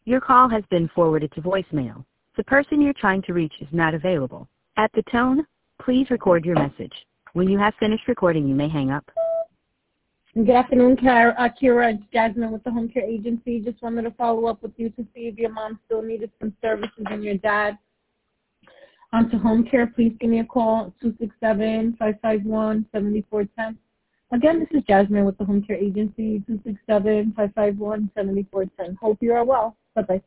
Your call has been forwarded to voicemail. The person you're trying to reach is not available. At the tone, please record your message. When you have finished recording, you may hang up. Good afternoon, Kira. It's Jasmine with the Home Care Agency. Just wanted to follow up with you to see if your mom still needed some services and your dad onto home care. Please give me a call, 267-551-7410. Again, this is Jasmine with the Home Care Agency, 267-551-7410. Hope you are well. Bye-bye.